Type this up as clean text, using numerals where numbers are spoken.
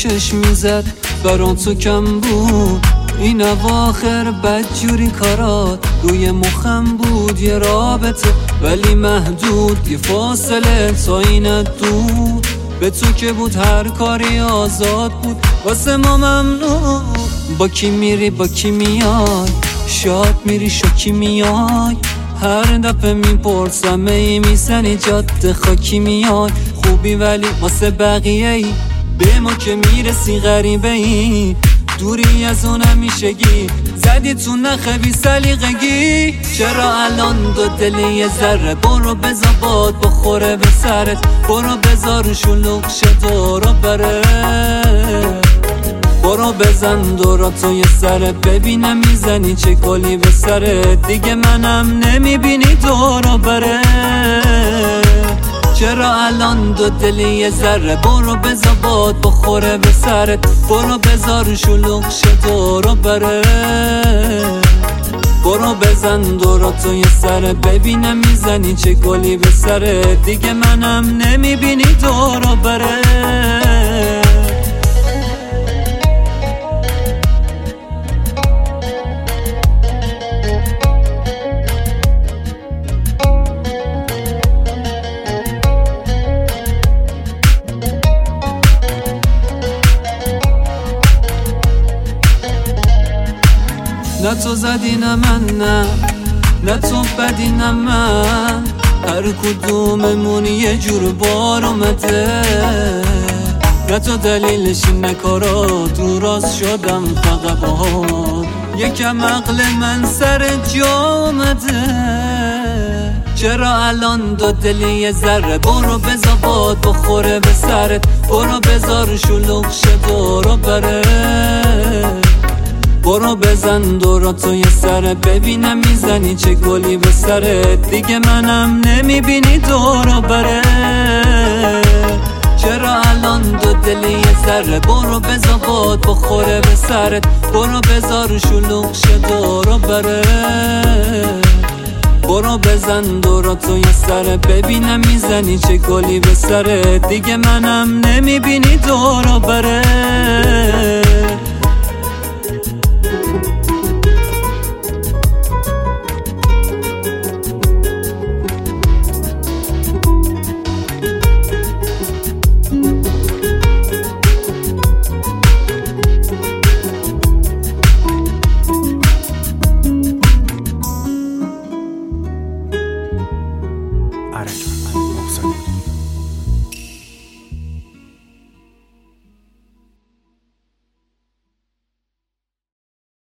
چشم میزد برام تو کم بود. این اواخر بدجوری کارات روی مخم بود، یه رابطه ولی محدود، یه فاصله تا اینت دود. به تو که بود هر کاری آزاد بود، واسه ما ممنوع. با کی میری با کی میای، شاد میری شوکی میای. هر دفعه میپرسم ای میزنی جاده خاکی میای. خوبی ولی واسه بقیه ای، به ما که میرسی غریبه ای. دوری از اون همیشگی، زدی تو نخ بی سلیقگی. چرا الان دو دلی یه ذره، برو بذار باد بخوره به سرت. برو بذار شلوغ شه دورو بره، برو بزن دورا تو یه سره. ببینم میزنی چه کلی به سرت، دیگه منم نمیبینی دورو بره. چرا الان دو دلی یه ذره، برو بذار باد بخوره به سرت. برو بذار شلوغ شه دورو بره، برو بزن دورا تو یه سره. ببینم میزنی چه گلی به سرت، دیگه منم نمیبینی دورو بره. نه تو زدی نه من، نه تو بدی نه من. هر کدوممون یه جور بار اومده، نه تو دلیلش نه کارات رو راست شدم فقط باهات. یکم عقل من سر جا اومده. چرا الان دو دلی یه ذره، برو بذار باد بخوره به سرت. برو بذار شلوغ شه دورو بره، برو بزن دورا تو یه سره. ببینم میزنی چه گلی به سرت، دیگه منم نمیبینی دورو بره. چرا الان دو دلی یه ذره، برو بذار باد بخوره به سرت. برو بذار شلوغ شه دورو بره، برو بزن دورا تو یه سره. ببینم میزنی چه گلی به سرت، دیگه منم نمیبینی دورو بره.